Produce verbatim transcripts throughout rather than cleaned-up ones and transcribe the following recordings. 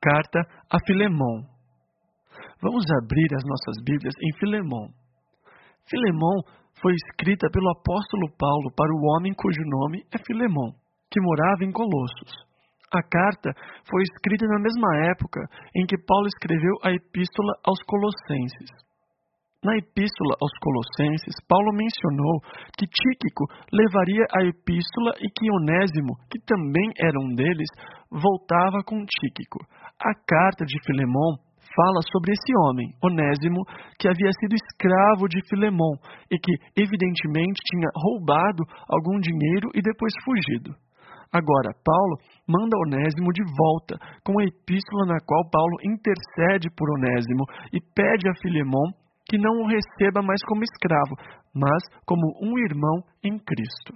carta a Filemon. Vamos abrir as nossas Bíblias em Filemon. Filemon foi escrita pelo apóstolo Paulo para o homem cujo nome é Filemon, que morava em Colossos. A carta foi escrita na mesma época em que Paulo escreveu a epístola aos Colossenses. Na epístola aos Colossenses, Paulo mencionou que Tíquico levaria a epístola e que Onésimo, que também era um deles, voltava com Tíquico. A carta de Filemon fala sobre esse homem, Onésimo, que havia sido escravo de Filemon e que, evidentemente, tinha roubado algum dinheiro e depois fugido. Agora, Paulo manda Onésimo de volta com a epístola na qual Paulo intercede por Onésimo e pede a Filemon que não o receba mais como escravo, mas como um irmão em Cristo.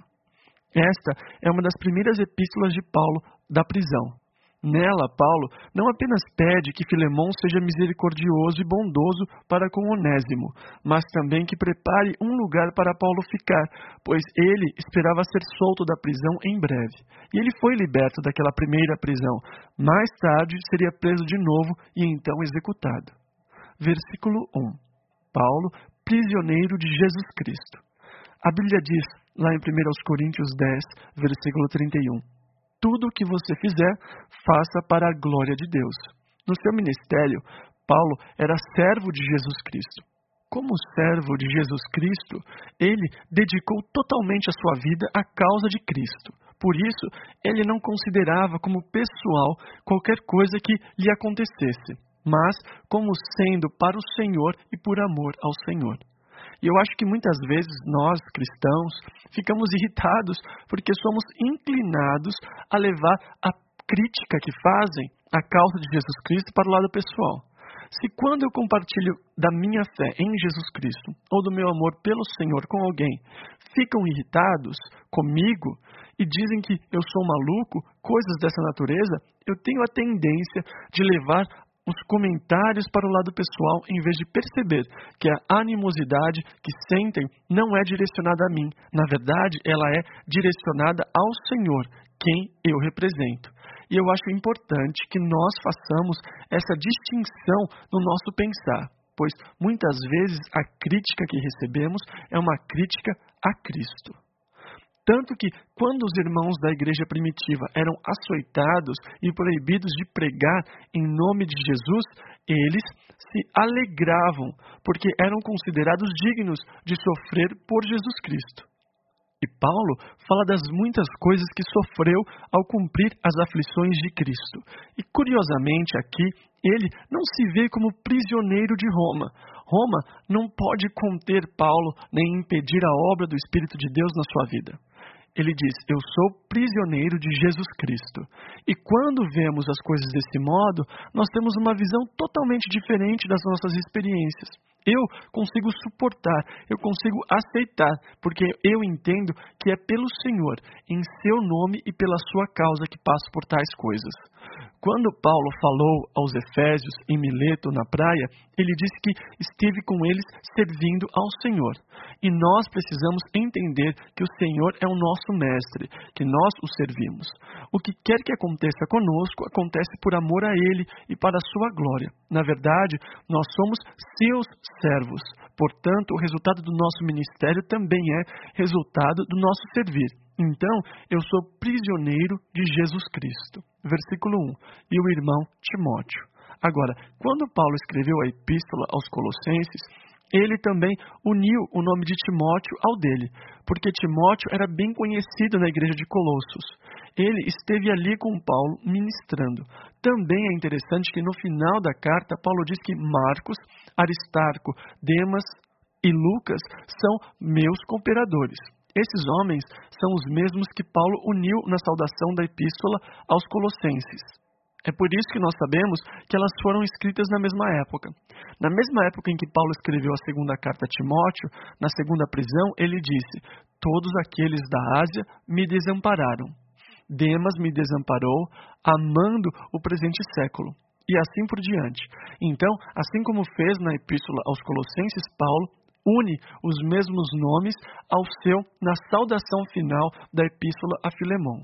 Esta é uma das primeiras epístolas de Paulo da prisão. Nela, Paulo não apenas pede que Filemon seja misericordioso e bondoso para com Onésimo, mas também que prepare um lugar para Paulo ficar, pois ele esperava ser solto da prisão em breve. E ele foi liberto daquela primeira prisão. Mais tarde, seria preso de novo e então executado. Versículo um. Paulo, prisioneiro de Jesus Cristo. A Bíblia diz, lá em primeira Coríntios dez, versículo trinta e um, tudo o que você fizer, faça para a glória de Deus. No seu ministério, Paulo era servo de Jesus Cristo. Como servo de Jesus Cristo, ele dedicou totalmente a sua vida à causa de Cristo. Por isso, ele não considerava como pessoal qualquer coisa que lhe acontecesse, mas como sendo para o Senhor e por amor ao Senhor. E eu acho que muitas vezes nós, cristãos, ficamos irritados porque somos inclinados a levar a crítica que fazem à causa de Jesus Cristo para o lado pessoal. Se quando eu compartilho da minha fé em Jesus Cristo ou do meu amor pelo Senhor com alguém, ficam irritados comigo e dizem que eu sou maluco, coisas dessa natureza, eu tenho a tendência de levar os comentários para o lado pessoal em vez de perceber que a animosidade que sentem não é direcionada a mim. Na verdade, ela é direcionada ao Senhor, quem eu represento. E eu acho importante que nós façamos essa distinção no nosso pensar, pois muitas vezes a crítica que recebemos é uma crítica a Cristo. Tanto que, quando os irmãos da igreja primitiva eram açoitados e proibidos de pregar em nome de Jesus, eles se alegravam, porque eram considerados dignos de sofrer por Jesus Cristo. E Paulo fala das muitas coisas que sofreu ao cumprir as aflições de Cristo. E, curiosamente, aqui, ele não se vê como prisioneiro de Roma. Roma não pode conter Paulo nem impedir a obra do Espírito de Deus na sua vida. Ele diz, eu sou prisioneiro de Jesus Cristo. E quando vemos as coisas desse modo, nós temos uma visão totalmente diferente das nossas experiências. Eu consigo suportar, eu consigo aceitar, porque eu entendo que é pelo Senhor, em seu nome e pela sua causa que passo por tais coisas. Quando Paulo falou aos Efésios em Mileto, na praia, ele disse que esteve com eles servindo ao Senhor. E nós precisamos entender que o Senhor é o nosso mestre, que nós o servimos. O que quer que aconteça conosco, acontece por amor a Ele e para a sua glória. Na verdade, nós somos seus servos. Portanto, o resultado do nosso ministério também é resultado do nosso servir. Então, eu sou prisioneiro de Jesus Cristo. Versículo um. E o irmão Timóteo. Agora, quando Paulo escreveu a epístola aos Colossenses, ele também uniu o nome de Timóteo ao dele, porque Timóteo era bem conhecido na igreja de Colossos. Ele esteve ali com Paulo ministrando. Também é interessante que no final da carta, Paulo diz que Marcos, Aristarco, Demas e Lucas são meus cooperadores. Esses homens são os mesmos que Paulo uniu na saudação da epístola aos Colossenses. É por isso que nós sabemos que elas foram escritas na mesma época. Na mesma época em que Paulo escreveu a segunda carta a Timóteo, na segunda prisão, ele disse, todos aqueles da Ásia me desampararam. Demas me desamparou, amando o presente século. E assim por diante. Então, assim como fez na epístola aos Colossenses, Paulo une os mesmos nomes ao seu na saudação final da epístola a Filemon.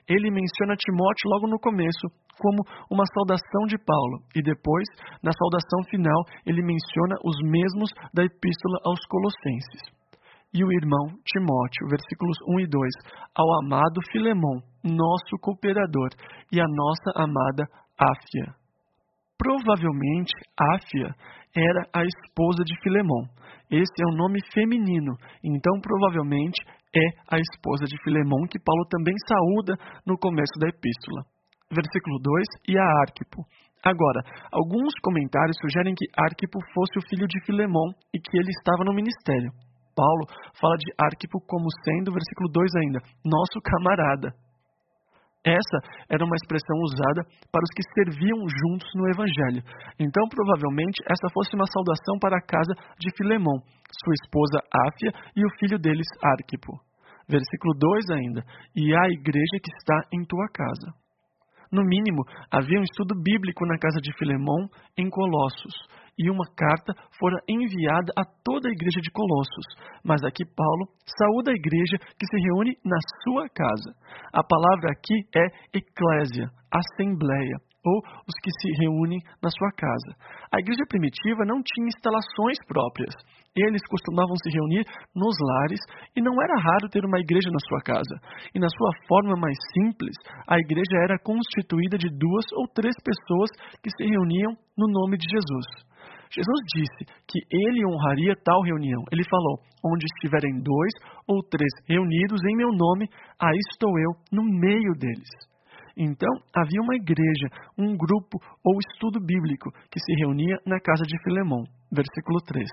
ele menciona Timóteo logo no começo, como uma saudação de Paulo, e depois, na saudação final, ele menciona os mesmos da epístola aos Colossenses. E o irmão Timóteo, versículos um e dois, ao amado Filemon, nosso cooperador, e a nossa amada Áfia. Provavelmente, Áfia era a esposa de Filemon. Esse é um nome feminino, então provavelmente é a esposa de Filemon que Paulo também saúda no começo da epístola. Versículo dois, e a Arquipo. Agora, alguns comentários sugerem que Arquipo fosse o filho de Filemon e que ele estava no ministério. Paulo fala de Arquipo como sendo, versículo dois ainda, nosso camarada. Essa era uma expressão usada para os que serviam juntos no Evangelho. Então, provavelmente, essa fosse uma saudação para a casa de Filemon, sua esposa Áfia e o filho deles, Arquipo. Versículo dois ainda, e a igreja que está em tua casa. No mínimo, havia um estudo bíblico na casa de Filemon, em Colossos, e uma carta fora enviada a toda a igreja de Colossos. Mas aqui Paulo saúda a igreja que se reúne na sua casa. A palavra aqui é eclésia, assembleia, ou os que se reúnem na sua casa. A igreja primitiva não tinha instalações próprias. Eles costumavam se reunir nos lares e não era raro ter uma igreja na sua casa. E na sua forma mais simples, a igreja era constituída de duas ou três pessoas que se reuniam no nome de Jesus. Jesus disse que ele honraria tal reunião. Ele falou, onde estiverem dois ou três reunidos em meu nome, aí estou eu no meio deles. Então, havia uma igreja, um grupo ou estudo bíblico que se reunia na casa de Filemon. Versículo três.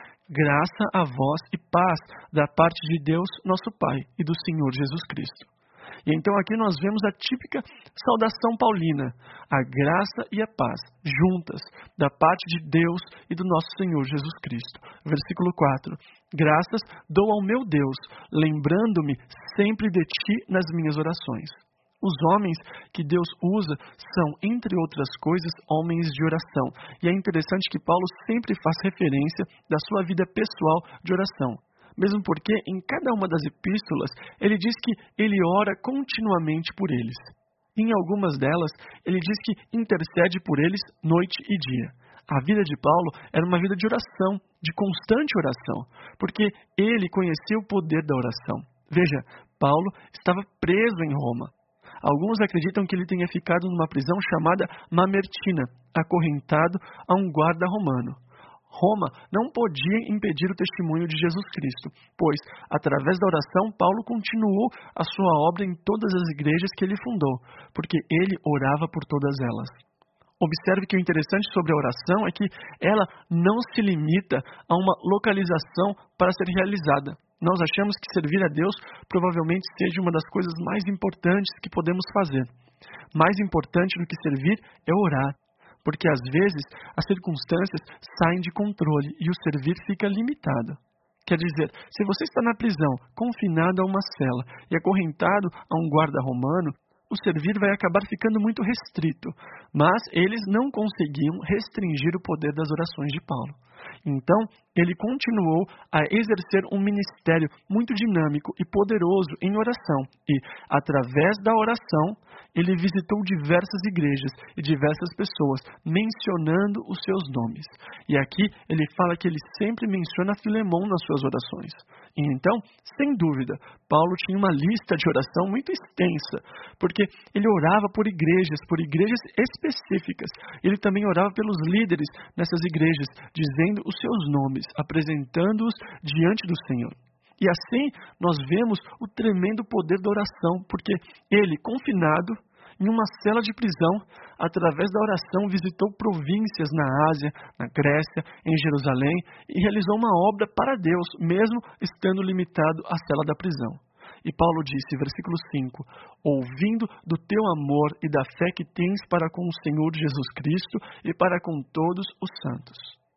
Graça a vós e paz da parte de Deus, nosso Pai, e do Senhor Jesus Cristo. E então aqui nós vemos a típica saudação paulina, a graça e a paz, juntas, da parte de Deus e do nosso Senhor Jesus Cristo. Versículo quatro. Graças dou ao meu Deus, lembrando-me sempre de ti nas minhas orações. Os homens que Deus usa são, entre outras coisas, homens de oração. E é interessante que Paulo sempre faz referência da sua vida pessoal de oração. Mesmo porque, em cada uma das epístolas, ele diz que ele ora continuamente por eles. Em algumas delas, ele diz que intercede por eles noite e dia. A vida de Paulo era uma vida de oração, de constante oração, porque ele conhecia o poder da oração. Veja, Paulo estava preso em Roma. Alguns acreditam que ele tenha ficado numa prisão chamada Mamertina, acorrentado a um guarda romano. Roma não podia impedir o testemunho de Jesus Cristo, pois, através da oração, Paulo continuou a sua obra em todas as igrejas que ele fundou, porque ele orava por todas elas. Observe que o interessante sobre a oração é que ela não se limita a uma localização para ser realizada. Nós achamos que servir a Deus provavelmente seja uma das coisas mais importantes que podemos fazer. Mais importante do que servir é orar, porque às vezes as circunstâncias saem de controle e o servir fica limitado. Quer dizer, se você está na prisão, confinado a uma cela e acorrentado a um guarda romano, o servir vai acabar ficando muito restrito, mas eles não conseguiam restringir o poder das orações de Paulo. Então, ele continuou a exercer um ministério muito dinâmico e poderoso em oração e, através da oração, ele visitou diversas igrejas e diversas pessoas, mencionando os seus nomes. E aqui ele fala que ele sempre menciona Filemon nas suas orações. E então, sem dúvida, Paulo tinha uma lista de oração muito extensa, porque ele orava por igrejas, por igrejas específicas. Ele também orava pelos líderes nessas igrejas, dizendo os seus nomes, apresentando-os diante do Senhor. E assim nós vemos o tremendo poder da oração, porque ele, confinado em uma cela de prisão, através da oração visitou províncias na Ásia, na Grécia, em Jerusalém e realizou uma obra para Deus, mesmo estando limitado à cela da prisão. E Paulo disse, versículo cinco, ouvindo do teu amor e da fé que tens para com o Senhor Jesus Cristo e para com todos os santos.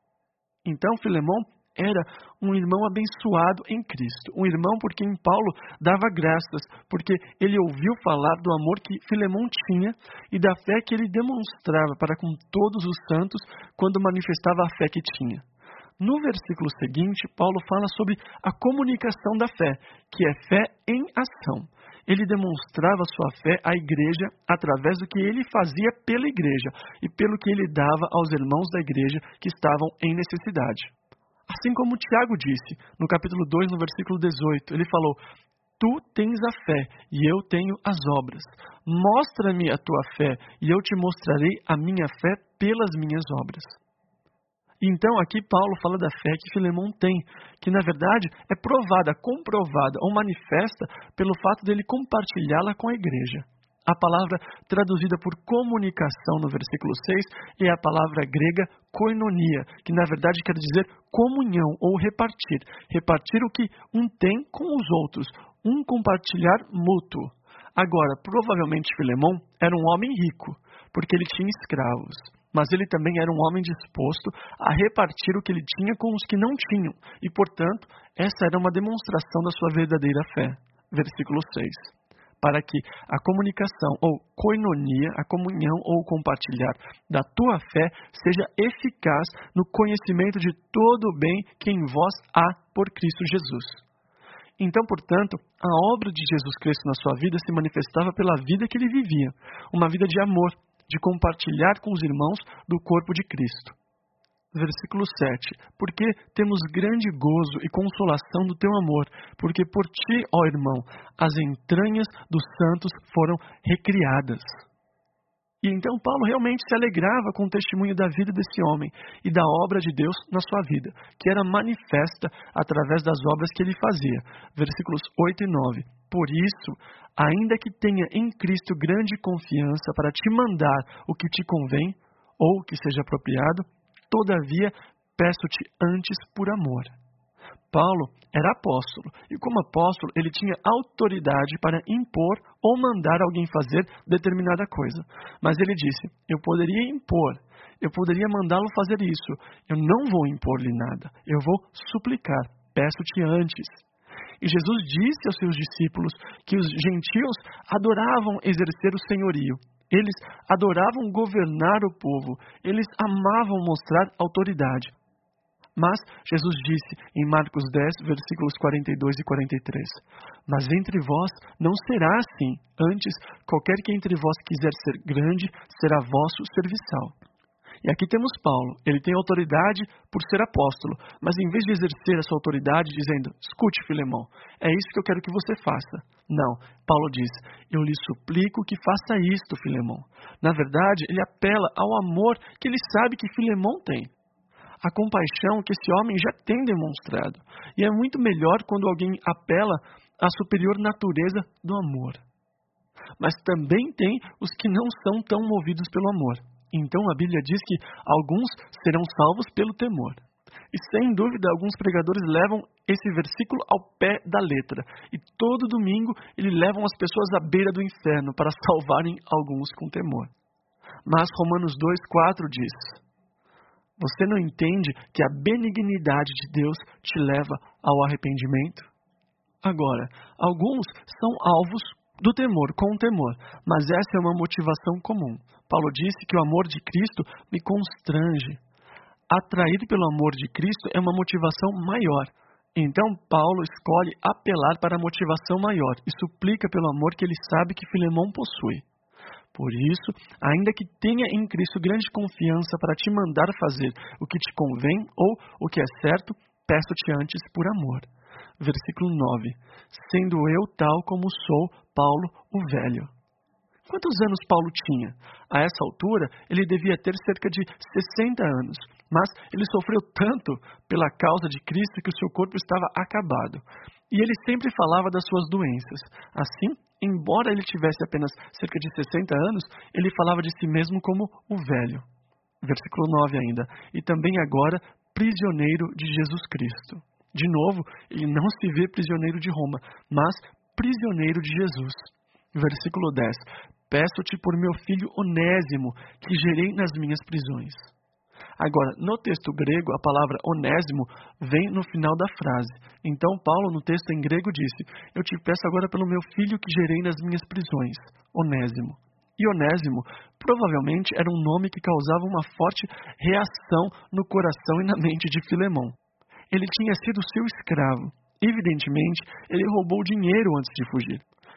Então, Filemon era um irmão abençoado em Cristo, um irmão por quem Paulo dava graças, porque ele ouviu falar do amor que Filemon tinha e da fé que ele demonstrava para com todos os santos quando manifestava a fé que tinha. No versículo seguinte, Paulo fala sobre a comunicação da fé, que é fé em ação. ele demonstrava sua fé à igreja através do que ele fazia pela igreja e pelo que ele dava aos irmãos da igreja que estavam em necessidade. Assim como Tiago disse, no capítulo dois, no versículo dezoito, ele falou: tu tens a fé e eu tenho as obras. Mostra-me a tua fé e eu te mostrarei a minha fé pelas minhas obras. Então aqui Paulo fala da fé que Filemão tem, que na verdade é provada, comprovada ou manifesta pelo fato dele compartilhá-la com a igreja. A palavra traduzida por comunicação no versículo seis é a palavra grega koinonia, que na verdade quer dizer comunhão ou repartir. Repartir o que um tem com os outros, um compartilhar mútuo. Agora, provavelmente Filemão era um homem rico, porque ele tinha escravos. Mas ele também era um homem disposto a repartir o que ele tinha com os que não tinham. E, portanto, essa era uma demonstração da sua verdadeira fé. Versículo seis. Para que a comunicação, ou koinonia, a comunhão ou compartilhar da tua fé, seja eficaz no conhecimento de todo o bem que em vós há por Cristo Jesus. Então, portanto, a obra de Jesus Cristo na sua vida se manifestava pela vida que ele vivia. Uma vida de amor, de compartilhar com os irmãos do corpo de Cristo. Versículo sete. Porque temos grande gozo e consolação do teu amor, porque por ti, ó irmão, as entranhas dos santos foram recriadas. E então Paulo realmente se alegrava com o testemunho da vida desse homem e da obra de Deus na sua vida, que era manifesta através das obras que ele fazia. Versículos oito e nove. Por isso, ainda que tenha em Cristo grande confiança para te mandar o que te convém, ou que seja apropriado, todavia peço-te antes por amor. Paulo era apóstolo, e como apóstolo ele tinha autoridade para impor ou mandar alguém fazer determinada coisa. Mas ele disse: eu poderia impor, eu poderia mandá-lo fazer isso, eu não vou impor-lhe nada, eu vou suplicar, peço-te antes. E Jesus disse aos seus discípulos que os gentios adoravam exercer o senhorio. Eles adoravam governar o povo. Eles amavam mostrar autoridade. Mas Jesus disse em Marcos dez, versículos quarenta e dois e quarenta e três: mas entre vós não será assim. Antes, qualquer que entre vós quiser ser grande, será vosso serviçal. E aqui temos Paulo, ele tem autoridade por ser apóstolo, mas em vez de exercer a sua autoridade dizendo: escute, Filemão, é isso que eu quero que você faça. Não, Paulo diz: eu lhe suplico que faça isto, Filemão. Na verdade, ele apela ao amor que ele sabe que Filemão tem. A compaixão que esse homem já tem demonstrado. E é muito melhor quando alguém apela à superior natureza do amor. Mas também tem os que não são tão movidos pelo amor. Então a Bíblia diz que alguns serão salvos pelo temor. E sem dúvida alguns pregadores levam esse versículo ao pé da letra. E todo domingo eles levam as pessoas à beira do inferno para salvarem alguns com temor. Mas Romanos dois, quatro diz: você não entende que a benignidade de Deus te leva ao arrependimento? Agora, alguns são alvos do temor, com o temor, mas essa é uma motivação comum. Paulo disse que o amor de Cristo me constrange. Atraído pelo amor de Cristo é uma motivação maior. Então Paulo escolhe apelar para a motivação maior e suplica pelo amor que ele sabe que Filemão possui. Por isso, ainda que tenha em Cristo grande confiança para te mandar fazer o que te convém ou o que é certo, peço-te antes por amor. Versículo nove. Sendo eu tal como sou, Paulo, o velho. Quantos anos Paulo tinha? A essa altura, ele devia ter cerca de sessenta anos, mas ele sofreu tanto pela causa de Cristo que o seu corpo estava acabado. E ele sempre falava das suas doenças. Assim, embora ele tivesse apenas cerca de sessenta anos, ele falava de si mesmo como o velho. Versículo nove ainda. E também agora, prisioneiro de Jesus Cristo. De novo, ele não se vê prisioneiro de Roma, mas prisioneiro de Jesus. Versículo dez. Peço-te por meu filho Onésimo, que gerei nas minhas prisões. Agora, no texto grego, a palavra onésimo vem no final da frase. Então, Paulo, no texto em grego, disse: eu te peço agora pelo meu filho que gerei nas minhas prisões, Onésimo. E Onésimo, provavelmente, era um nome que causava uma forte reação no coração e na mente de Filemão. Ele tinha sido seu escravo. Evidentemente, ele roubou dinheiro antes de fugir.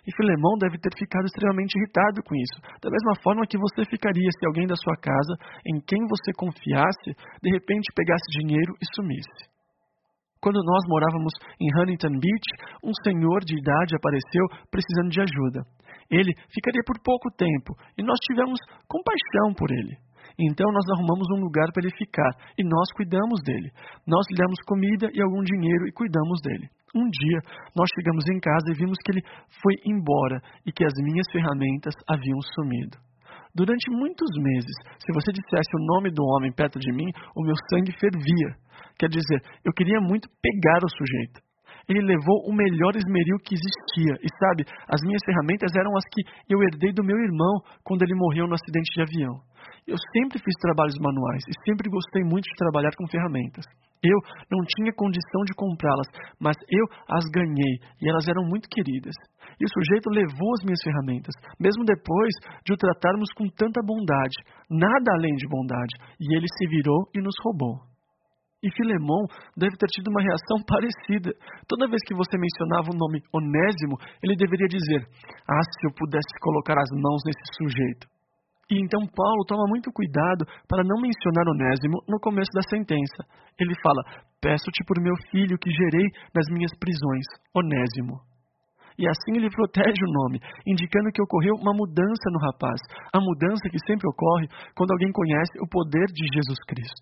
E Filemão deve ter ficado extremamente irritado com isso, da mesma forma que você ficaria se alguém da sua casa, em quem você confiasse, de repente pegasse dinheiro e sumisse. Quando nós morávamos em Huntington Beach, um senhor de idade apareceu precisando de ajuda. Ele ficaria por pouco tempo e nós tivemos compaixão por ele. Então nós arrumamos um lugar para ele ficar e nós cuidamos dele. Nós lhe damos comida e algum dinheiro e cuidamos dele. Um dia nós chegamos em casa e vimos que ele foi embora e que as minhas ferramentas haviam sumido. Durante muitos meses, se você dissesse o nome do homem perto de mim, o meu sangue fervia. Quer dizer, eu queria muito pegar o sujeito. Ele levou o melhor esmeril que existia. E sabe, as minhas ferramentas eram as que eu herdei do meu irmão quando ele morreu no acidente de avião. Eu sempre fiz trabalhos manuais e sempre gostei muito de trabalhar com ferramentas. Eu não tinha condição de comprá-las, mas eu as ganhei e elas eram muito queridas. E o sujeito levou as minhas ferramentas, mesmo depois de o tratarmos com tanta bondade, nada além de bondade, e ele se virou e nos roubou. E Filemão deve ter tido uma reação parecida. Toda vez que você mencionava o nome Onésimo, ele deveria dizer: ah, se eu pudesse colocar as mãos nesse sujeito. E então Paulo toma muito cuidado para não mencionar Onésimo no começo da sentença. Ele fala: peço-te por meu filho que gerei nas minhas prisões, Onésimo. E assim ele protege o nome, indicando que ocorreu uma mudança no rapaz, a mudança que sempre ocorre quando alguém conhece o poder de Jesus Cristo.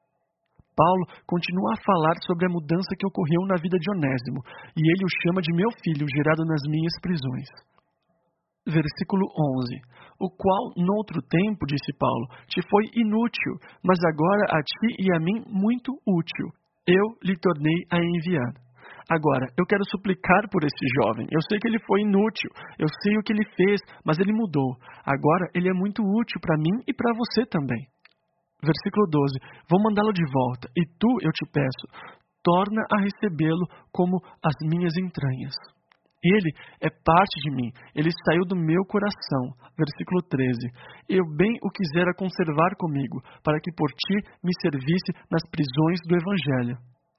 Paulo continua a falar sobre a mudança que ocorreu na vida de Onésimo, e ele o chama de meu filho, gerado nas minhas prisões. Versículo onze. O qual, noutro tempo, disse Paulo, te foi inútil, mas agora a ti e a mim muito útil. Eu lhe tornei a enviar. Agora, eu quero suplicar por esse jovem. Eu sei que ele foi inútil, eu sei o que ele fez, mas ele mudou. Agora, ele é muito útil para mim e para você também. Versículo doze. Vou mandá-lo de volta, e tu, eu te peço, torna a recebê-lo como as minhas entranhas. Ele é parte de mim, ele saiu do meu coração. Versículo treze. Eu bem o quisera conservar comigo, para que por ti me servisse nas prisões do Evangelho.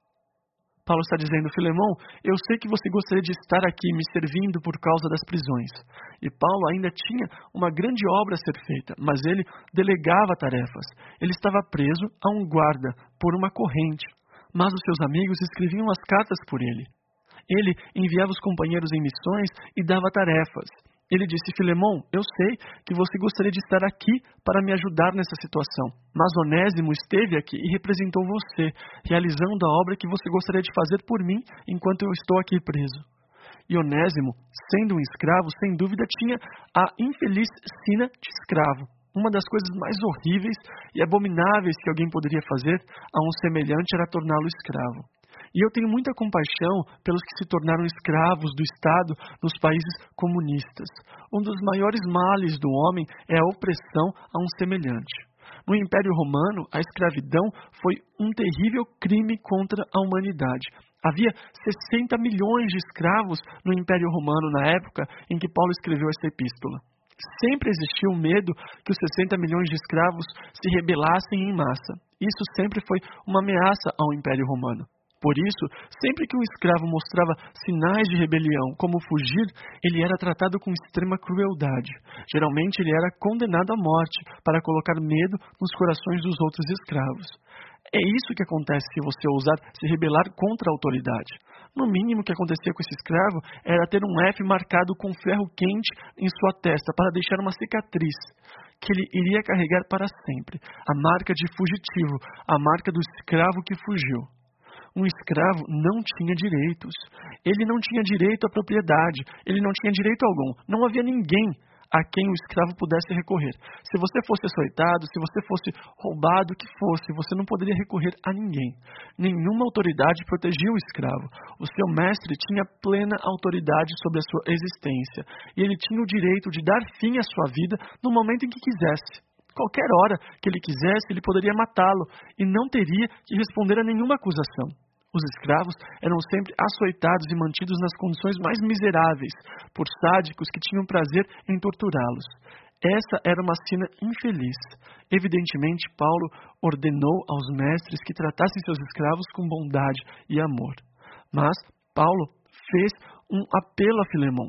Paulo está dizendo: Filemão, eu sei que você gostaria de estar aqui me servindo por causa das prisões. E Paulo ainda tinha uma grande obra a ser feita, mas ele delegava tarefas. Ele estava preso a um guarda por uma corrente, mas os seus amigos escreviam as cartas por ele. Ele enviava os companheiros em missões e dava tarefas. Ele disse: Filemão, eu sei que você gostaria de estar aqui para me ajudar nessa situação, mas Onésimo esteve aqui e representou você, realizando a obra que você gostaria de fazer por mim enquanto eu estou aqui preso. E Onésimo, sendo um escravo, sem dúvida tinha a infeliz sina de escravo, uma das coisas mais horríveis e abomináveis que alguém poderia fazer a um semelhante era torná-lo escravo. E eu tenho muita compaixão pelos que se tornaram escravos do Estado nos países comunistas. Um dos maiores males do homem é a opressão a um semelhante. No Império Romano, a escravidão foi um terrível crime contra a humanidade. Havia sessenta milhões de escravos no Império Romano na época em que Paulo escreveu esta epístola. Sempre existiu o medo que os sessenta milhões de escravos se rebelassem em massa. Isso sempre foi uma ameaça ao Império Romano. Por isso, sempre que um escravo mostrava sinais de rebelião, como fugir, ele era tratado com extrema crueldade. Geralmente, ele era condenado à morte para colocar medo nos corações dos outros escravos. É isso que acontece se você ousar se rebelar contra a autoridade. No mínimo, o que acontecia com esse escravo era ter um F marcado com ferro quente em sua testa para deixar uma cicatriz que ele iria carregar para sempre. A marca de fugitivo, a marca do escravo que fugiu. Um escravo não tinha direitos. Ele não tinha direito à propriedade. Ele não tinha direito algum. Não havia ninguém a quem o escravo pudesse recorrer. Se você fosse açoitado, se você fosse roubado, o que fosse, você não poderia recorrer a ninguém. Nenhuma autoridade protegia o escravo. O seu mestre tinha plena autoridade sobre a sua existência. E ele tinha o direito de dar fim à sua vida no momento em que quisesse. Qualquer hora que ele quisesse, ele poderia matá-lo e não teria que responder a nenhuma acusação. Os escravos eram sempre açoitados e mantidos nas condições mais miseráveis por sádicos que tinham prazer em torturá-los. Essa era uma sina infeliz. Evidentemente, Paulo ordenou aos mestres que tratassem seus escravos com bondade e amor. Mas Paulo fez um apelo a Filemão.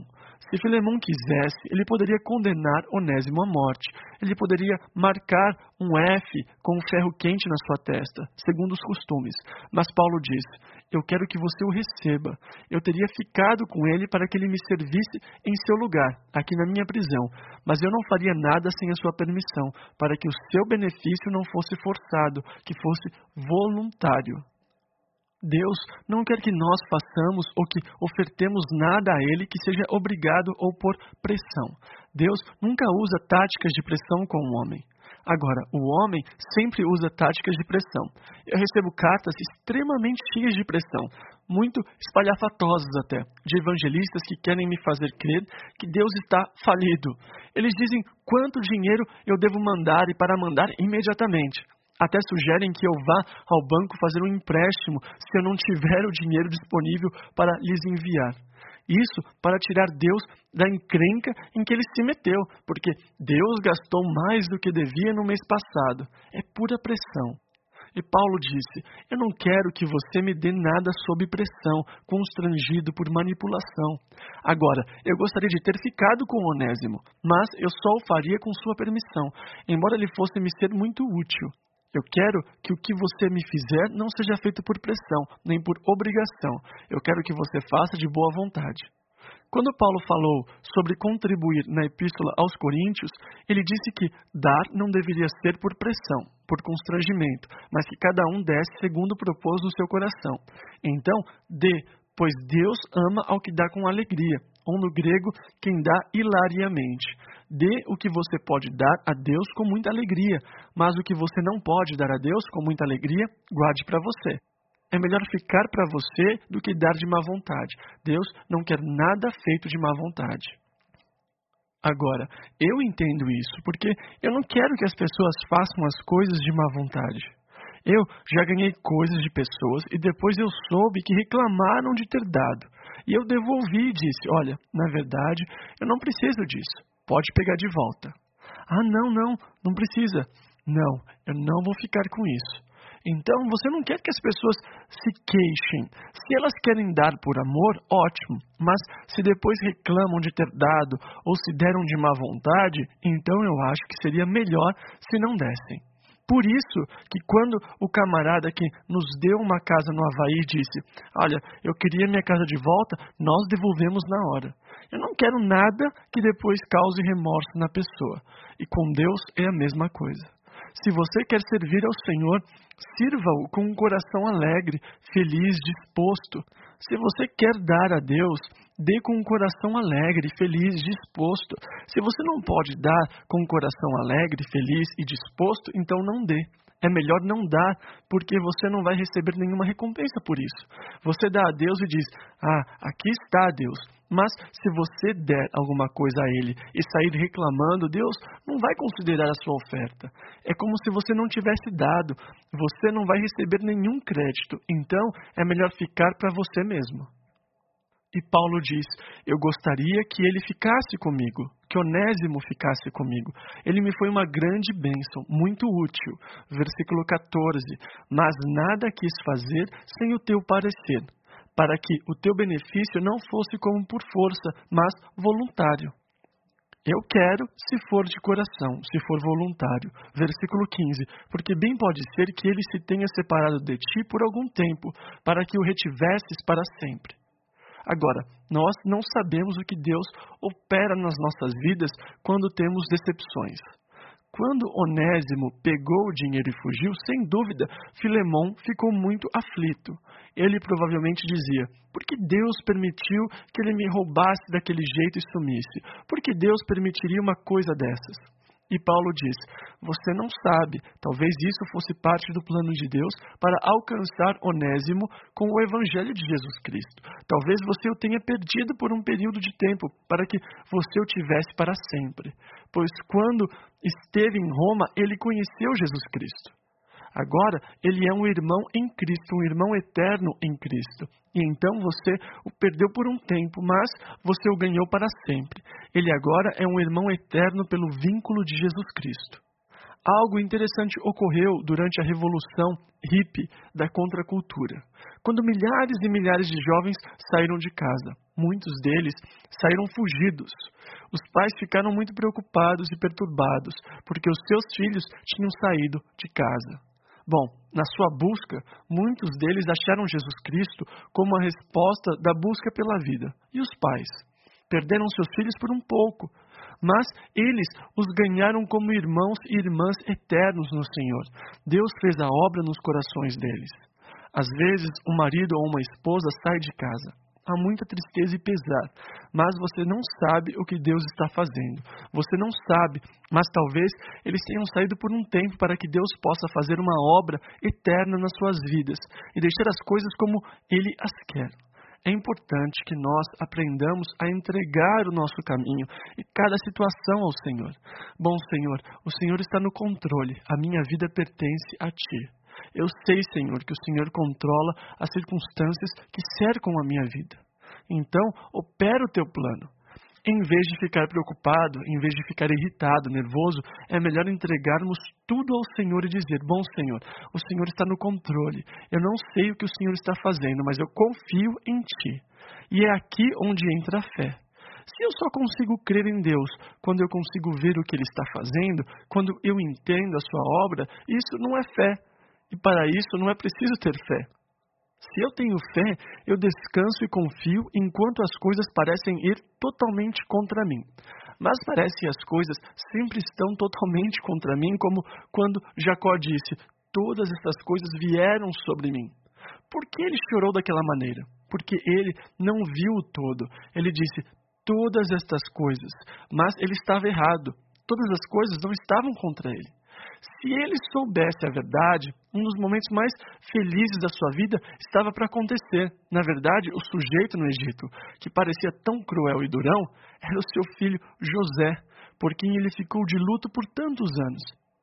Se Filemão quisesse, ele poderia condenar Onésimo à morte. Ele poderia marcar um F com um ferro quente na sua testa, segundo os costumes. Mas Paulo diz: eu quero que você o receba. Eu teria ficado com ele para que ele me servisse em seu lugar, aqui na minha prisão. Mas eu não faria nada sem a sua permissão, para que o seu benefício não fosse forçado, que fosse voluntário. Deus não quer que nós façamos ou que ofertemos nada a Ele que seja obrigado ou por pressão. Deus nunca usa táticas de pressão com o homem. Agora, o homem sempre usa táticas de pressão. Eu recebo cartas extremamente cheias de pressão, muito espalhafatosas até, de evangelistas que querem me fazer crer que Deus está falido. Eles dizem quanto dinheiro eu devo mandar e para mandar imediatamente. Até sugerem que eu vá ao banco fazer um empréstimo se eu não tiver o dinheiro disponível para lhes enviar. Isso para tirar Deus da encrenca em que ele se meteu, porque Deus gastou mais do que devia no mês passado. É pura pressão. E Paulo disse: eu não quero que você me dê nada sob pressão, constrangido por manipulação. Agora, eu gostaria de ter ficado com Onésimo, mas eu só o faria com sua permissão, embora ele fosse me ser muito útil. Eu quero que o que você me fizer não seja feito por pressão, nem por obrigação. Eu quero que você faça de boa vontade. Quando Paulo falou sobre contribuir na Epístola aos Coríntios, ele disse que dar não deveria ser por pressão, por constrangimento, mas que cada um desse segundo propôs no seu coração. Então, dê, pois Deus ama ao que dá com alegria, ou no grego, quem dá hilariamente. Dê o que você pode dar a Deus com muita alegria, mas o que você não pode dar a Deus com muita alegria, guarde para você. É melhor ficar para você do que dar de má vontade. Deus não quer nada feito de má vontade. Agora, eu entendo isso, porque eu não quero que as pessoas façam as coisas de má vontade. Eu já ganhei coisas de pessoas e depois eu soube que reclamaram de ter dado. E eu devolvi e disse: olha, na verdade, eu não preciso disso. Pode pegar de volta. Ah, não, não, não precisa. Não, eu não vou ficar com isso. Então, você não quer que as pessoas se queixem. Se elas querem dar por amor, ótimo. Mas se depois reclamam de ter dado ou se deram de má vontade, então eu acho que seria melhor se não dessem. Por isso que quando o camarada que nos deu uma casa no Havaí disse: olha, eu queria minha casa de volta, nós devolvemos na hora. Eu não quero nada que depois cause remorso na pessoa. E com Deus é a mesma coisa. Se você quer servir ao Senhor, sirva-o com um coração alegre, feliz, disposto. Se você quer dar a Deus, dê com um coração alegre, feliz, disposto. Se você não pode dar com um coração alegre, feliz e disposto, então não dê. É melhor não dar, porque você não vai receber nenhuma recompensa por isso. Você dá a Deus e diz: ah, aqui está Deus. Mas se você der alguma coisa a Ele e sair reclamando, Deus não vai considerar a sua oferta. É como se você não tivesse dado. Você não vai receber nenhum crédito. Então, é melhor ficar para você mesmo. E Paulo diz: eu gostaria que ele ficasse comigo, que Onésimo ficasse comigo. Ele me foi uma grande bênção, muito útil. Versículo quatorze. Mas nada quis fazer sem o teu parecer, para que o teu benefício não fosse como por força, mas voluntário. Eu quero, se for de coração, se for voluntário. Versículo quinze. Porque bem pode ser que ele se tenha separado de ti por algum tempo, para que o retivesses para sempre. Agora, nós não sabemos o que Deus opera nas nossas vidas quando temos decepções. Quando Onésimo pegou o dinheiro e fugiu, sem dúvida, Filemão ficou muito aflito. Ele provavelmente dizia: por que Deus permitiu que ele me roubasse daquele jeito e sumisse? Por que Deus permitiria uma coisa dessas? E Paulo diz: você não sabe, talvez isso fosse parte do plano de Deus para alcançar Onésimo com o Evangelho de Jesus Cristo. Talvez você o tenha perdido por um período de tempo, para que você o tivesse para sempre. Pois quando esteve em Roma, ele conheceu Jesus Cristo. Agora, ele é um irmão em Cristo, um irmão eterno em Cristo. E então você o perdeu por um tempo, mas você o ganhou para sempre. Ele agora é um irmão eterno pelo vínculo de Jesus Cristo. Algo interessante ocorreu durante a revolução hippie da contracultura, quando milhares e milhares de jovens saíram de casa. Muitos deles saíram fugidos. Os pais ficaram muito preocupados e perturbados, porque os seus filhos tinham saído de casa. Bom, na sua busca, muitos deles acharam Jesus Cristo como a resposta da busca pela vida. E os pais? Perderam seus filhos por um pouco, mas eles os ganharam como irmãos e irmãs eternos no Senhor. Deus fez a obra nos corações deles. Às vezes, um marido ou uma esposa sai de casa. Há muita tristeza e pesar, mas você não sabe o que Deus está fazendo. Você não sabe, mas talvez eles tenham saído por um tempo para que Deus possa fazer uma obra eterna nas suas vidas e deixar as coisas como Ele as quer. É importante que nós aprendamos a entregar o nosso caminho e cada situação ao Senhor. Bom, Senhor, o Senhor está no controle. A minha vida pertence a Ti. Eu sei, Senhor, que o Senhor controla as circunstâncias que cercam a minha vida. Então, opera o Teu plano. Em vez de ficar preocupado, em vez de ficar irritado, nervoso, é melhor entregarmos tudo ao Senhor e dizer: bom, Senhor, o Senhor está no controle. Eu não sei o que o Senhor está fazendo, mas eu confio em Ti. E é aqui onde entra a fé. Se eu só consigo crer em Deus quando eu consigo ver o que Ele está fazendo, quando eu entendo a Sua obra, isso não é fé. E para isso não é preciso ter fé. Se eu tenho fé, eu descanso e confio enquanto as coisas parecem ir totalmente contra mim. Mas parece que as coisas sempre estão totalmente contra mim, como quando Jacó disse: todas essas coisas vieram sobre mim. Por que ele chorou daquela maneira? Porque ele não viu o todo. Ele disse: todas estas coisas. Mas ele estava errado. Todas as coisas não estavam contra ele. Se ele soubesse a verdade, um dos momentos mais felizes da sua vida estava para acontecer. Na verdade, o sujeito no Egito, que parecia tão cruel e durão, era o seu filho José, por quem ele ficou de luto por tantos anos.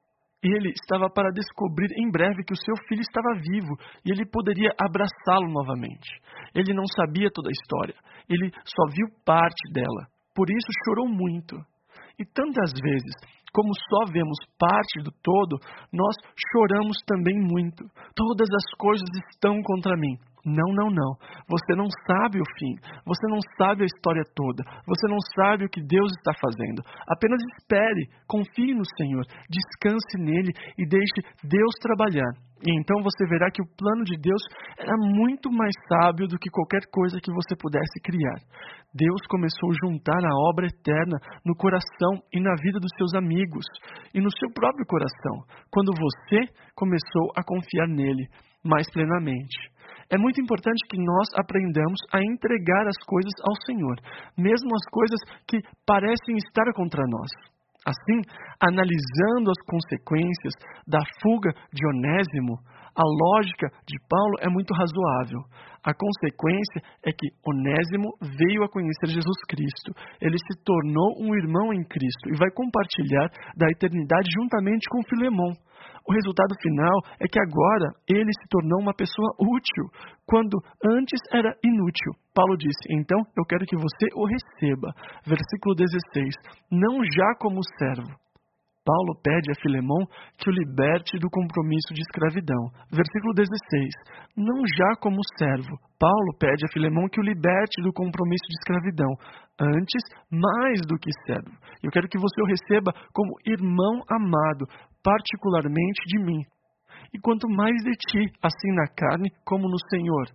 E ele estava para descobrir em breve que o seu filho estava vivo e ele poderia abraçá-lo novamente. Ele não sabia toda a história, ele só viu parte dela, por isso chorou muito. E tantas vezes, como só vemos parte do todo, nós choramos também muito. Todas as coisas estão contra mim. Não, não, não. Você não sabe o fim. Você não sabe a história toda. Você não sabe o que Deus está fazendo. Apenas espere, confie no Senhor, descanse nele e deixe Deus trabalhar. E então você verá que o plano de Deus era muito mais sábio do que qualquer coisa que você pudesse criar. Deus começou a juntar a obra eterna no coração e na vida dos seus amigos e no seu próprio coração, quando você começou a confiar nele mais plenamente. É muito importante que nós aprendamos a entregar as coisas ao Senhor, mesmo as coisas que parecem estar contra nós. Assim, analisando as consequências da fuga de Onésimo, a lógica de Paulo é muito razoável. A consequência é que Onésimo veio a conhecer Jesus Cristo. Ele se tornou um irmão em Cristo e vai compartilhar da eternidade juntamente com Filemon. O resultado final é que agora ele se tornou uma pessoa útil, quando antes era inútil. Paulo disse: então eu quero que você o receba. Versículo dezesseis. Não já como servo. Paulo pede a Filemon que o liberte do compromisso de escravidão. Versículo dezesseis. Não já como servo. Paulo pede a Filemon que o liberte do compromisso de escravidão. Antes, mais do que servo. Eu quero que você o receba como irmão amado, particularmente de mim. E quanto mais de ti, assim na carne como no Senhor.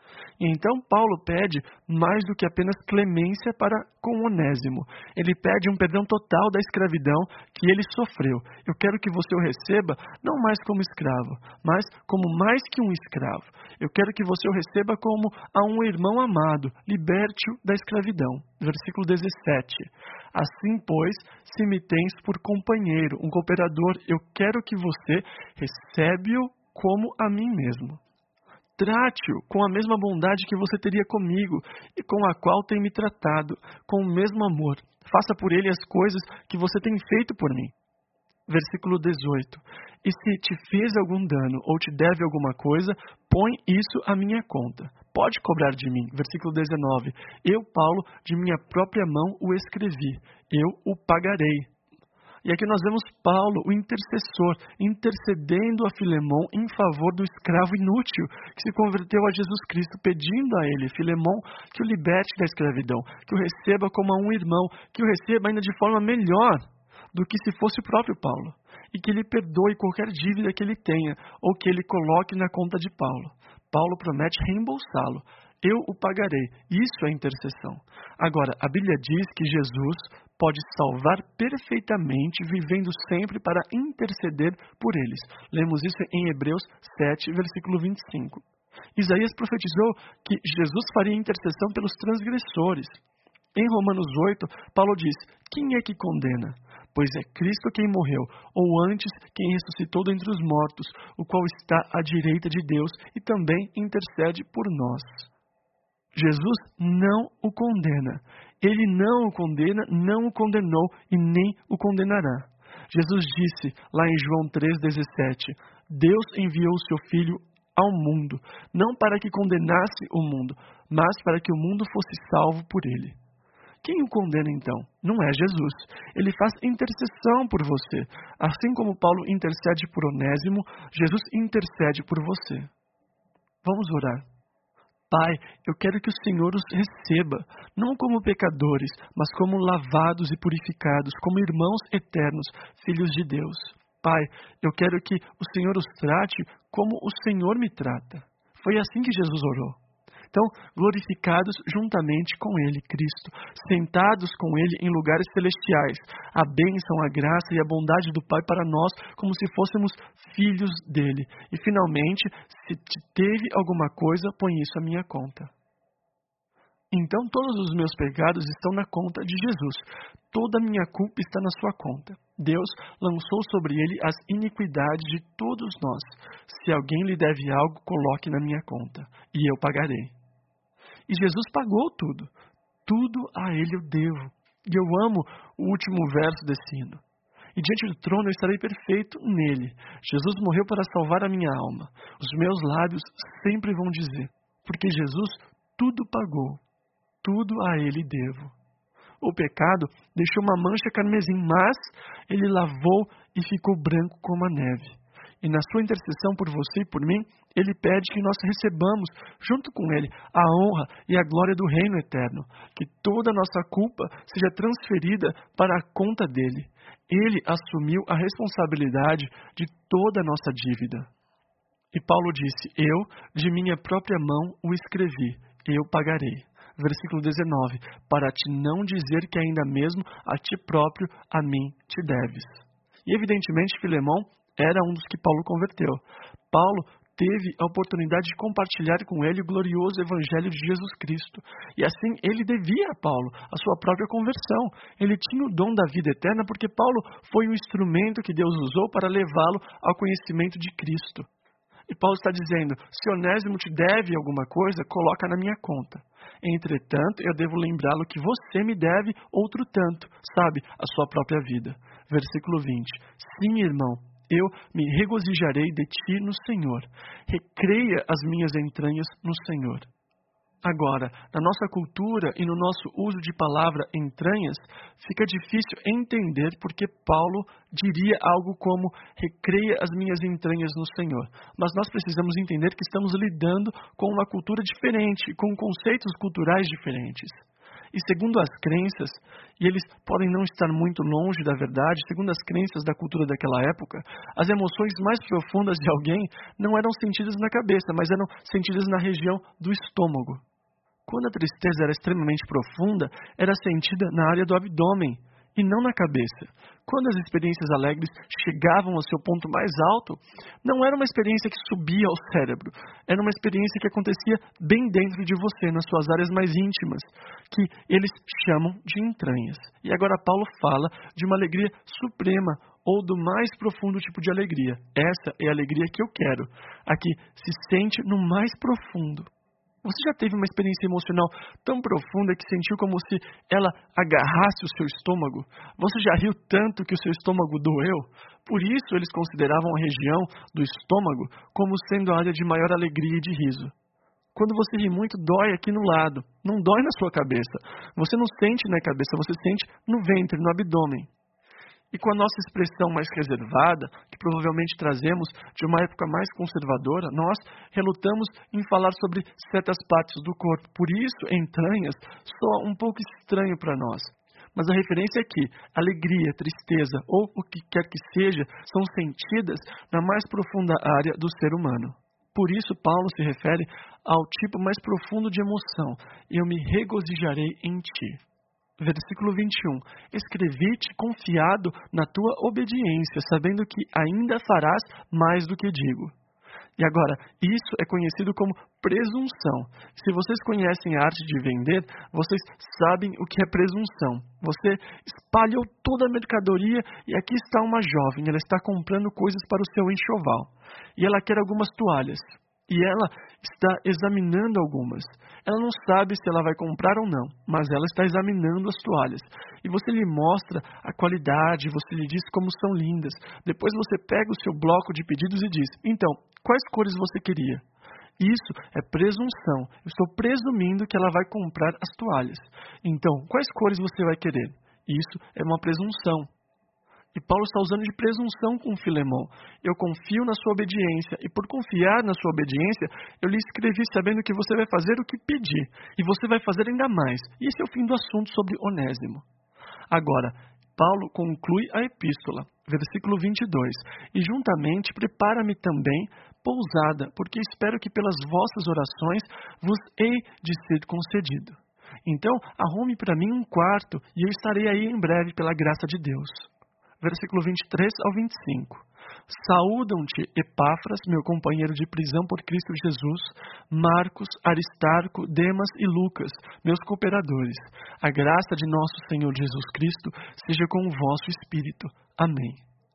E então Paulo pede mais do que apenas clemência para com Onésimo. Ele pede um perdão total da escravidão que ele sofreu. Eu quero que você o receba não mais como escravo, mas como mais que um escravo. Eu quero que você o receba como a um irmão amado, liberte-o da escravidão. Versículo dezessete. Assim, pois, se me tens por companheiro, um cooperador, eu quero que você recebe-o como a mim mesmo. Trate-o com a mesma bondade que você teria comigo e com a qual tem me tratado, com o mesmo amor. Faça por ele as coisas que você tem feito por mim. Versículo dezoito. E se te fez algum dano ou te deve alguma coisa, põe isso à minha conta. Pode cobrar de mim. Versículo dezenove. Eu, Paulo, de minha própria mão o escrevi. Eu o pagarei. E aqui nós vemos Paulo, o intercessor, intercedendo a Filemon em favor do escravo inútil que se converteu a Jesus Cristo, pedindo a ele, Filemon, que o liberte da escravidão, que o receba como a um irmão, que o receba ainda de forma melhor do que se fosse o próprio Paulo, e que ele perdoe qualquer dívida que ele tenha, ou que ele coloque na conta de Paulo. Paulo promete reembolsá-lo. Eu o pagarei. Isso é intercessão. Agora, a Bíblia diz que Jesus pode salvar perfeitamente, vivendo sempre para interceder por eles. Lemos isso em Hebreus sete, versículo vinte e cinco. Isaías profetizou que Jesus faria intercessão pelos transgressores. Em Romanos oito, Paulo diz, quem é que condena? Pois é Cristo quem morreu, ou antes, quem ressuscitou dentre os mortos, o qual está à direita de Deus e também intercede por nós. Jesus não o condena. Ele não o condena, não o condenou e nem o condenará. Jesus disse lá em João três, dezessete, Deus enviou o seu Filho ao mundo, não para que condenasse o mundo, mas para que o mundo fosse salvo por ele. Quem o condena então? Não é Jesus. Ele faz intercessão por você. Assim como Paulo intercede por Onésimo, Jesus intercede por você. Vamos orar. Pai, eu quero que o Senhor os receba, não como pecadores, mas como lavados e purificados, como irmãos eternos, filhos de Deus. Pai, eu quero que o Senhor os trate como o Senhor me trata. Foi assim que Jesus orou. Então, glorificados juntamente com Ele, Cristo, sentados com Ele em lugares celestiais, a bênção, a graça e a bondade do Pai para nós, como se fôssemos filhos dEle. E, finalmente, se te teve alguma coisa, põe isso à minha conta. Então, todos os meus pecados estão na conta de Jesus. Toda a minha culpa está na sua conta. Deus lançou sobre Ele as iniquidades de todos nós. Se alguém lhe deve algo, coloque na minha conta, e eu pagarei. E Jesus pagou tudo. Tudo a Ele eu devo. E eu amo o último verso desse hino. E diante do trono eu estarei perfeito nele. Jesus morreu para salvar a minha alma. Os meus lábios sempre vão dizer, porque Jesus tudo pagou. Tudo a Ele devo. O pecado deixou uma mancha carmesim, mas Ele lavou e ficou branco como a neve. E na sua intercessão por você e por mim, Ele pede que nós recebamos, junto com Ele, a honra e a glória do reino eterno. Que toda a nossa culpa seja transferida para a conta dEle. Ele assumiu a responsabilidade de toda a nossa dívida. E Paulo disse, eu, de minha própria mão, o escrevi, eu pagarei. Versículo dezenove, para te não dizer que ainda mesmo a ti próprio, a mim, te deves. E evidentemente Filemon era um dos que Paulo converteu. Paulo teve a oportunidade de compartilhar com ele o glorioso evangelho de Jesus Cristo. E assim ele devia a Paulo a sua própria conversão. Ele tinha o dom da vida eterna porque Paulo foi o instrumento que Deus usou para levá-lo ao conhecimento de Cristo. E Paulo está dizendo, se Onésimo te deve alguma coisa, coloca na minha conta. Entretanto, eu devo lembrá-lo que você me deve outro tanto, sabe, a sua própria vida. Versículo vinte. Sim, irmão, eu me regozijarei de ti no Senhor. Recreia as minhas entranhas no Senhor. Agora, na nossa cultura e no nosso uso de palavra entranhas, fica difícil entender porque Paulo diria algo como recreia as minhas entranhas no Senhor. Mas nós precisamos entender que estamos lidando com uma cultura diferente, com conceitos culturais diferentes. E segundo as crenças, e eles podem não estar muito longe da verdade, segundo as crenças da cultura daquela época, as emoções mais profundas de alguém não eram sentidas na cabeça, mas eram sentidas na região do estômago. Quando a tristeza era extremamente profunda, era sentida na área do abdômen e não na cabeça. Quando as experiências alegres chegavam ao seu ponto mais alto, não era uma experiência que subia ao cérebro, era uma experiência que acontecia bem dentro de você, nas suas áreas mais íntimas, que eles chamam de entranhas. E agora Paulo fala de uma alegria suprema, ou do mais profundo tipo de alegria. Essa é a alegria que eu quero, a que se sente no mais profundo. Você já teve uma experiência emocional tão profunda que sentiu como se ela agarrasse o seu estômago? Você já riu tanto que o seu estômago doeu? Por isso eles consideravam a região do estômago como sendo a área de maior alegria e de riso. Quando você ri muito, dói aqui no lado, não dói na sua cabeça. Você não sente na cabeça, você sente no ventre, no abdômen. E com a nossa expressão mais reservada, que provavelmente trazemos de uma época mais conservadora, nós relutamos em falar sobre certas partes do corpo. Por isso, entranhas soa um pouco estranho para nós. Mas a referência é que alegria, tristeza ou o que quer que seja são sentidas na mais profunda área do ser humano. Por isso, Paulo se refere ao tipo mais profundo de emoção. Eu me regozijarei em ti. Versículo vinte e um. Escrevi-te confiado na tua obediência, sabendo que ainda farás mais do que digo. E agora, isso é conhecido como presunção. Se vocês conhecem a arte de vender, vocês sabem o que é presunção. Você espalhou toda a mercadoria e aqui está uma jovem. Ela está comprando coisas para o seu enxoval. E ela quer algumas toalhas. E ela está examinando algumas. Ela não sabe se ela vai comprar ou não, mas ela está examinando as toalhas. E você lhe mostra a qualidade, você lhe diz como são lindas. Depois você pega o seu bloco de pedidos e diz, então, quais cores você queria? Isso é presunção. Eu estou presumindo que ela vai comprar as toalhas. Então, quais cores você vai querer? Isso é uma presunção. E Paulo está usando de presunção com Filemão. Eu confio na sua obediência, e por confiar na sua obediência, eu lhe escrevi sabendo que você vai fazer o que pedir, e você vai fazer ainda mais. E esse é o fim do assunto sobre Onésimo. Agora, Paulo conclui a epístola, versículo vinte e dois. E juntamente prepara-me também pousada, porque espero que pelas vossas orações vos hei de ser concedido. Então, arrume para mim um quarto, e eu estarei aí em breve pela graça de Deus. Versículo vinte e três ao vinte e cinco. Saúdam-te, Epáfras, meu companheiro de prisão por Cristo Jesus, Marcos, Aristarco, Demas e Lucas, meus cooperadores. A graça de nosso Senhor Jesus Cristo seja com o vosso espírito. Amém.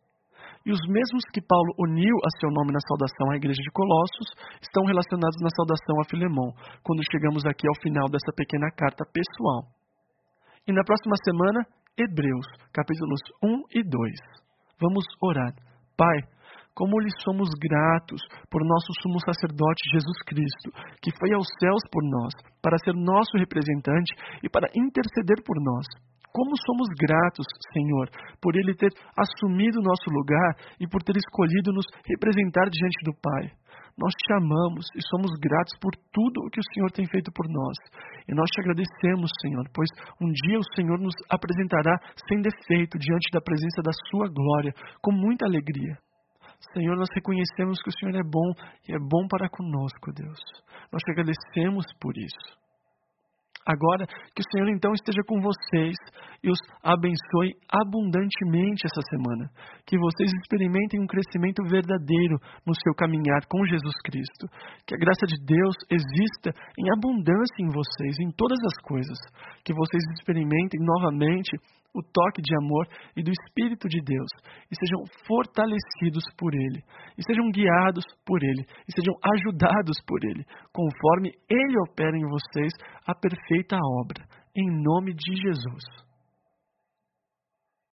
E os mesmos que Paulo uniu a seu nome na saudação à igreja de Colossos estão relacionados na saudação a Filemão, quando chegamos aqui ao final dessa pequena carta pessoal. E na próxima semana, Hebreus, capítulos um e dois. Vamos orar. Pai, como lhe somos gratos por nosso sumo sacerdote Jesus Cristo, que foi aos céus por nós, para ser nosso representante e para interceder por nós. Como somos gratos, Senhor, por Ele ter assumido nosso lugar e por ter escolhido nos representar diante do Pai. Nós te amamos e somos gratos por tudo o que o Senhor tem feito por nós. E nós te agradecemos, Senhor, pois um dia o Senhor nos apresentará sem defeito diante da presença da sua glória, com muita alegria. Senhor, nós reconhecemos que o Senhor é bom e é bom para conosco, Deus. Nós te agradecemos por isso. Agora, que o Senhor então esteja com vocês e os abençoe abundantemente essa semana. Que vocês experimentem um crescimento verdadeiro no seu caminhar com Jesus Cristo. Que a graça de Deus exista em abundância em vocês, em todas as coisas. Que vocês experimentem novamente o toque de amor e do Espírito de Deus, e sejam fortalecidos por Ele, e sejam guiados por Ele, e sejam ajudados por Ele, conforme Ele opera em vocês a perfeita obra, em nome de Jesus.